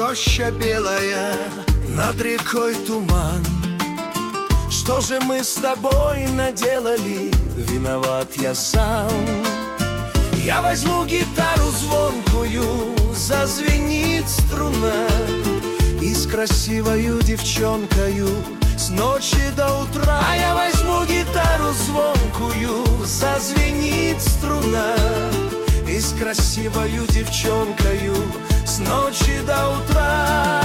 роща белая, над рекой туман. Что же мы с тобой наделали? Виноват я сам. Я возьму гитару звонкую, зазвенит струна, и с красивою девчонкою с ночи до утра. А я возьму гитару звонкую, зазвенит струна, и с красивою девчонкою с ночи до утра.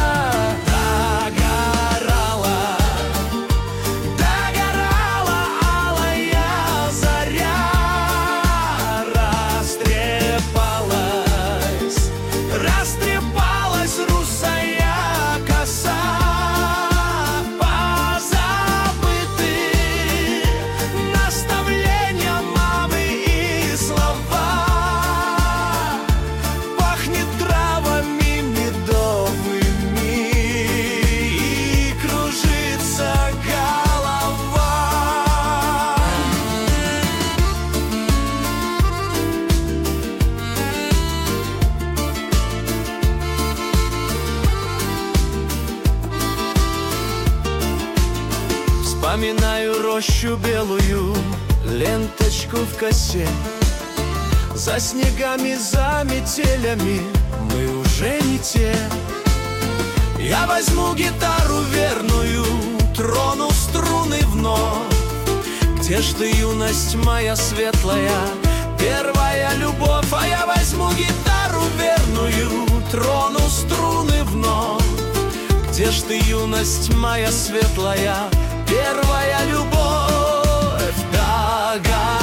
Вспоминаю рощу белую, ленточку в косе. За снегами, за метелями мы уже не те. Я возьму гитару верную, трону струны вновь. Где ж ты, юность моя светлая, первая любовь? А я возьму гитару верную, трону струны вновь. Где ж ты, юность моя светлая, первая любовь? Догадайся.